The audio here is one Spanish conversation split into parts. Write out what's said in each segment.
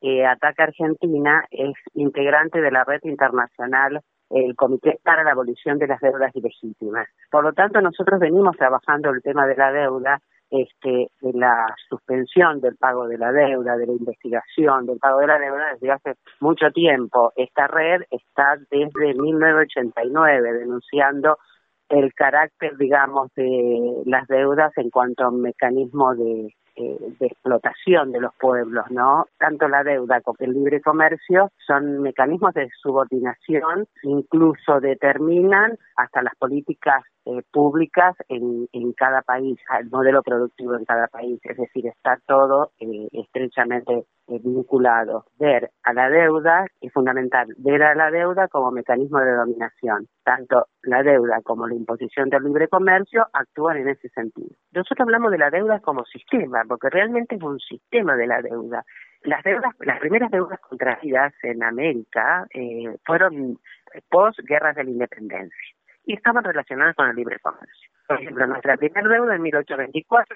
ataca a Argentina es integrante de la red internacional, el Comité para la Abolición de las Deudas Ilegítimas. Por lo tanto, nosotros venimos trabajando el tema de la deuda, de la suspensión del pago de la deuda, de la investigación del pago de la deuda desde hace mucho tiempo. Esta red está desde 1989 denunciando el carácter, digamos, de las deudas en cuanto a un mecanismo de explotación de los pueblos, ¿no? Tanto la deuda como el libre comercio son mecanismos de subordinación, incluso determinan hasta las políticas públicas en cada país, el modelo productivo en cada país, es decir, está todo estrechamente vinculado. Ver a la deuda es fundamental, ver a la deuda como mecanismo de dominación. Tanto la deuda como la imposición del libre comercio actúan en ese sentido. Nosotros hablamos de la deuda como sistema, porque realmente es un sistema de la deuda. Las primeras deudas contraídas en América fueron post-guerras de la independencia y estaban relacionadas con el libre comercio. Por ejemplo, nuestra primera deuda en 1824,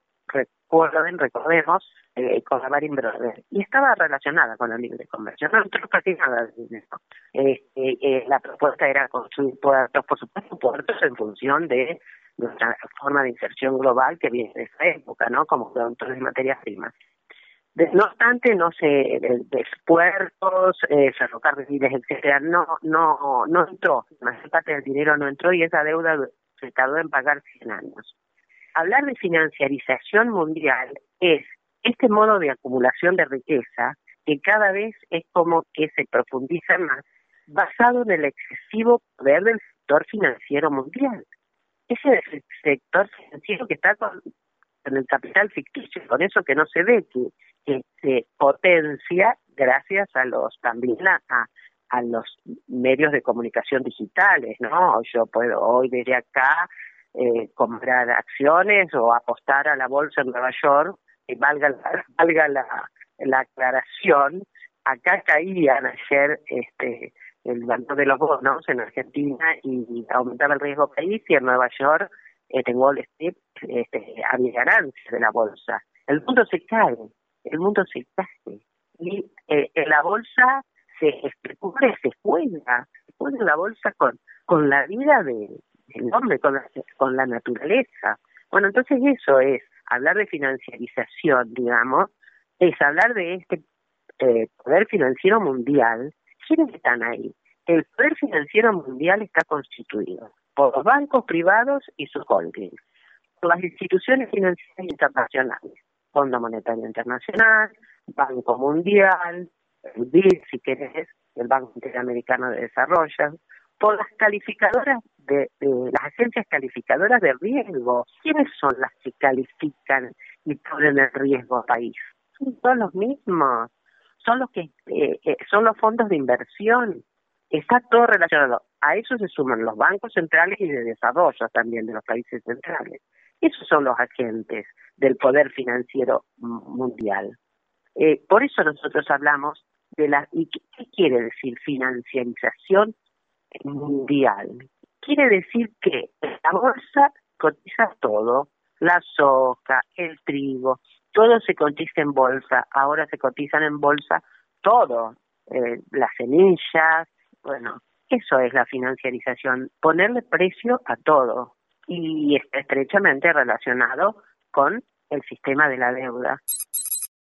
recordemos, con la Baring Brothers, y estaba relacionada con el libre comercio. No entró casi nada de dinero. La propuesta era construir puertos, por supuesto, puertos en función de nuestra forma de inserción global que viene de esa época, ¿no? Como productores de materias primas. No obstante, de puertos, ferrocarriles, etcétera, no entró. La mayor parte del dinero no entró y esa deuda se tardó en pagar 100 años. Hablar de financiarización mundial es este modo de acumulación de riqueza que cada vez es como que se profundiza más, basado en el excesivo poder del sector financiero mundial. Ese sector financiero que está con el capital ficticio, con eso que no se ve, que se potencia gracias a los medios de comunicación digitales, ¿no? Yo puedo hoy desde acá comprar acciones o apostar a la bolsa en Nueva York, y valga la aclaración, acá caían ayer el valor de los bonos en Argentina y aumentaba el riesgo país, y en Nueva York, en Wall Street, había ganancias de la bolsa. El mundo se cae. Y en la bolsa se especula y se juega la bolsa con la vida del hombre, con la naturaleza. Bueno, entonces eso es, hablar de financiarización, digamos, es hablar de este poder financiero mundial. ¿Quiénes están ahí? El poder financiero mundial está constituido por los bancos privados y sus holdings, por las instituciones financieras internacionales, Fondo Monetario Internacional, Banco Mundial, el BID, si querés, el Banco Interamericano de Desarrollo, por las calificadoras de las agencias calificadoras de riesgo. ¿Quiénes son las que califican y ponen en riesgo al país? Son todos los mismos, son los fondos de inversión. Está todo relacionado. A eso se suman los bancos centrales y de desarrollo también de los países centrales. Esos son los agentes del poder financiero mundial. Por eso nosotros hablamos ¿y qué quiere decir financiarización mundial? Quiere decir que la bolsa cotiza todo, la soja, el trigo, todo se cotiza en bolsa. Ahora se cotizan en bolsa todo, las semillas. Bueno, eso es la financiarización, ponerle precio a todo, y está estrechamente relacionado con el sistema de la deuda.